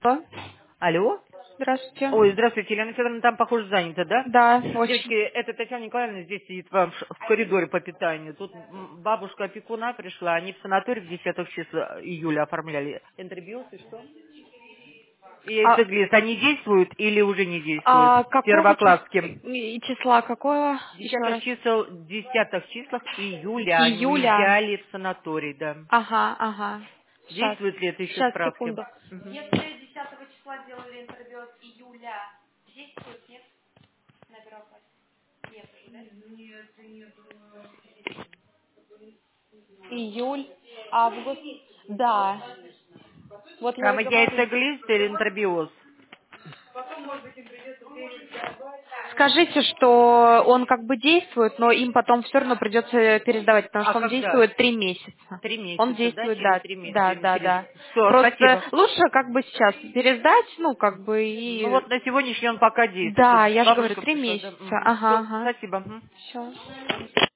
Алло. Алло? Здравствуйте. Ой, здравствуйте, Елена Федоровна, там, похоже, занято, да? Да, Девочки, очень. это Татьяна Николаевна здесь сидит в коридоре по питанию. Тут бабушка опекуна пришла, они в санаторий в 10 числа июля оформляли. Энтеробиоз и что? И А, экзоглист, они действуют или уже не действуют? какого Первокласски. числа? Какого? Еще раз. Десятых числах июля они Июля. уезжали в санаторий, да. Ага, ага. Сейчас. Действует ли это еще Сейчас, справки? секунду. Мгм. Если 10 числа делали интервью июля, действует, нет? На Вероятность. Нет уже, да? Июль, август. Да. Вот мы Там и я говорим. экзоглист или энтеробиоз? Скажите, что он как бы действует, но им потом все равно придется пересдавать, потому А что он когда? действует 3 месяца. 3 месяца, Он да? действует, Через да, 3 месяца да, ему да, да. Все, Просто спасибо. лучше как бы сейчас пересдать, ну, как бы Ну и... вот на сегодняшний он пока действует. Да, я же говорю, Бабушка три пришла, да. месяца. Ага, Все, ага. спасибо. Мгм. Все.